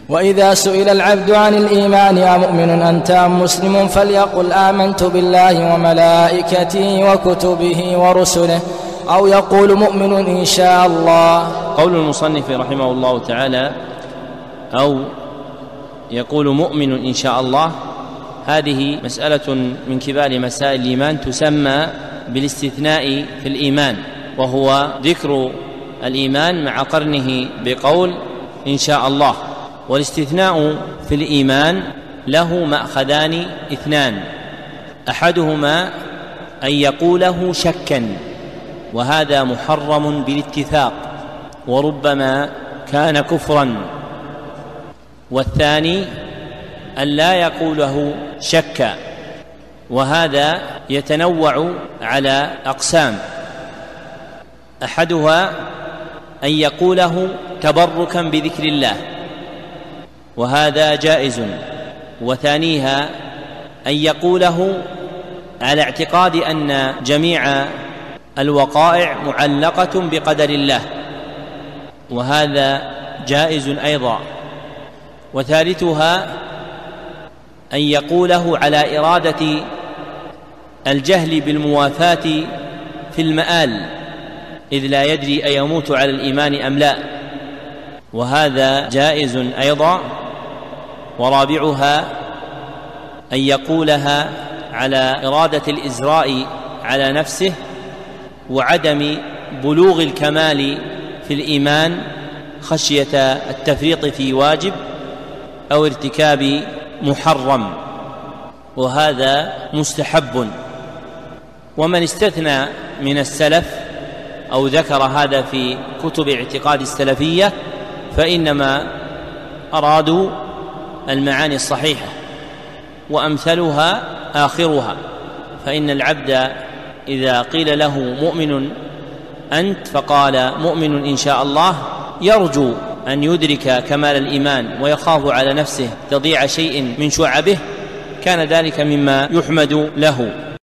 وإذا سئل العبد عن الإيمان أمؤمن أنت أم مسلم فليقل آمنت بالله وملائكته وكتبه ورسله، أو يقول مؤمن إن شاء الله. قول المصنف رحمه الله تعالى أو يقول مؤمن إن شاء الله، هذه مسألة من كبار مسائل الإيمان تسمى بالاستثناء في الإيمان، وهو ذكر الإيمان مع قرنه بقول إن شاء الله. والاستثناء في الإيمان له مأخذان اثنان، أحدهما أن يقوله شكا، وهذا محرم بالاتفاق وربما كان كفرا، والثاني أن لا يقوله شكا، وهذا يتنوع على أقسام. أحدها أن يقوله تبركا بذكر الله، وهذا جائز، وثانيها أن يقوله على اعتقاد أن جميع الوقائع معلقة بقدر الله، وهذا جائز أيضا. وثالثها أن يقوله على إرادة الجهل بالموافاة في المآل، إذ لا يدري أيموت على الإيمان أم لا، وهذا جائز أيضا. ورابعها أن يقولها على إرادة الإزراء على نفسه وعدم بلوغ الكمال في الإيمان خشية التفريط في واجب أو ارتكاب محرم، وهذا مستحب. ومن استثنى من السلف أو ذكر هذا في كتب اعتقاد السلفية فإنما أرادوا المعاني الصحيحة، وأمثلها آخرها، فإن العبد إذا قيل له مؤمن أنت فقال مؤمن إن شاء الله، يرجو أن يدرك كمال الإيمان ويخاف على نفسه تضيع شيء من شعبه، كان ذلك مما يحمد له.